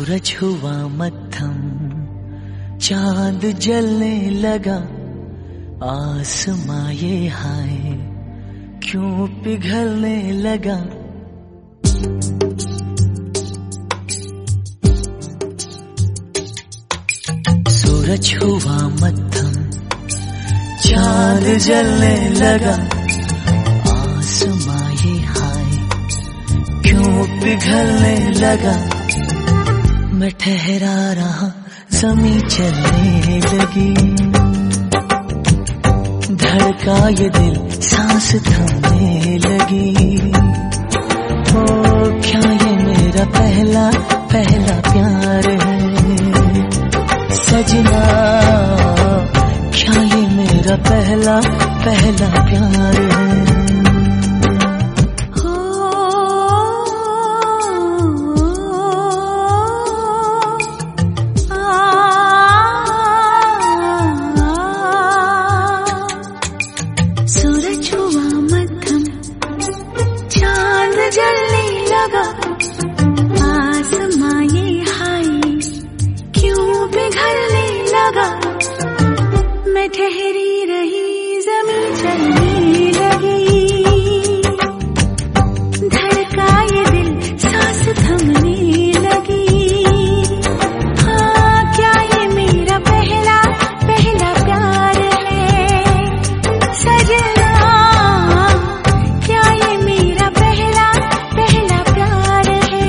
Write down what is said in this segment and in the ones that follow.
सूरज हुआ मद्धम, चांद जलने लगा, आसमां ये हाय क्यों पिघलने लगा। सूरज हुआ मद्धम, चांद जलने लगा, आसमां ये हाय क्यों पिघलने लगा। मैं ठहरा रहा, ज़मीं चलने लगी, धड़का ये दिल, सांस थमने लगी। ओ क्या ये मेरा पहला पहला प्यार है सजना, क्या ये मेरा पहला पहला प्यार है। जलने लगा, आसमां ये हाय क्यों पिघलने लगा। मैं ठहरी रही, ज़मीं चलने लगी, धड़का ये दिल, सांस थमने लगी। हाँ क्या ये मेरा पहला पहला प्यार है सजना, क्या ये मेरा पहला पहला प्यार है।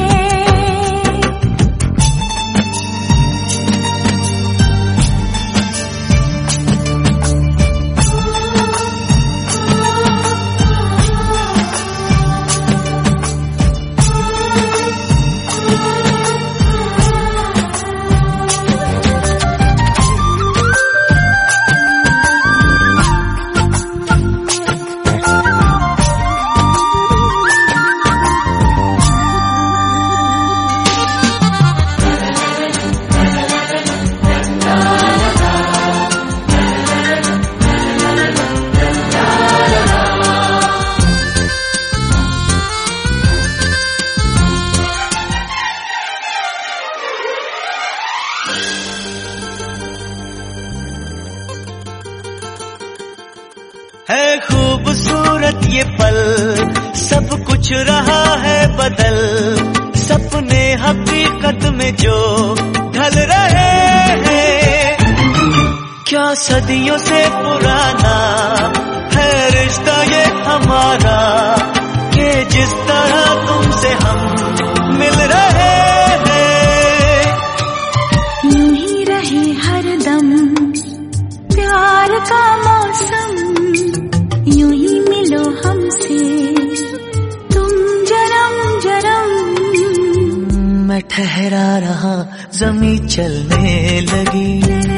है खूबसूरत ये पल, सब कुछ रहा है बदल, सपने हकीकत में जो ढल रहे हैं। क्या सदियों से पुराना है रिश्ता ये हमारा, कि जिस तरह तुमसे हम मिल रहे हैं। यूं ही रहे हरदम प्यार का मौसम, यूं ही मिलो हमसे तुम जरम जरम। मैं ठहरा रहा, ज़मीं चलने लगी,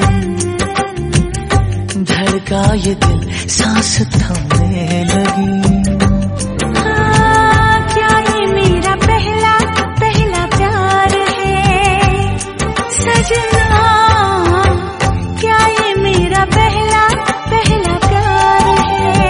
धड़का ये दिल, सांस थमने लगी। हाँ क्या ये मेरा पहला पहला प्यार है सजना, क्या ये मेरा पहला पहला प्यार है।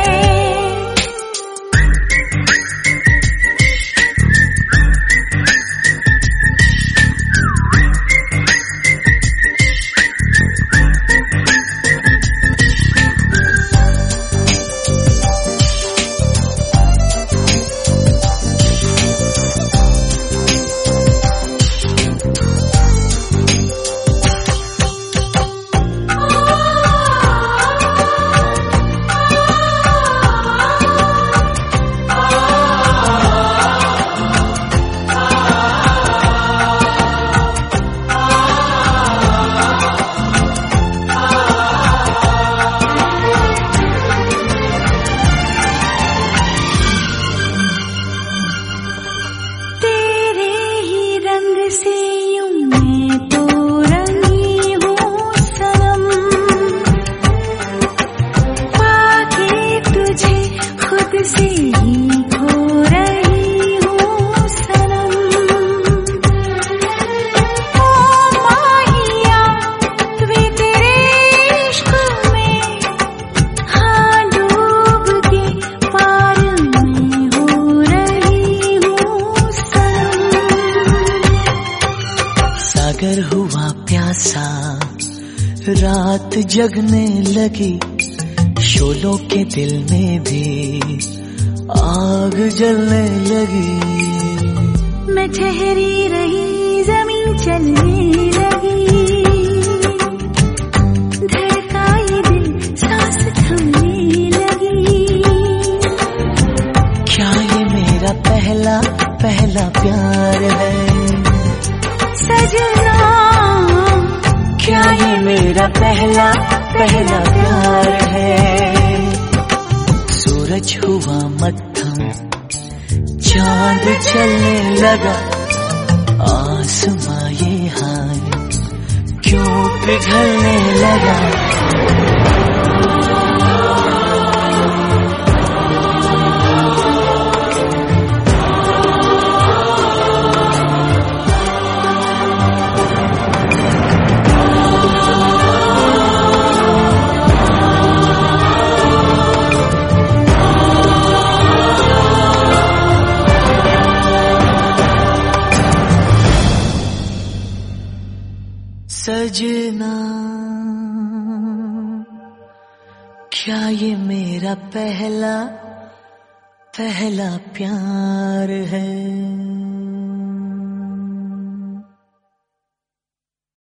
रात जगने लगी, शोलों के दिल में भी आग जलने लगी। मैं ठहरी रही, जमीन चलने लगी, धड़का ये दिल, सांस थमने लगी। क्या ये मेरा पहला पहला प्यार है सजना? क्या ये मेरा पहला पहला प्यार है? सूरज हुआ मत्थम, चांद चलने लगा, आसमां ये हाय क्यों पिघलने लगा? सजना, क्या ये मेरा पहला पहला प्यार है?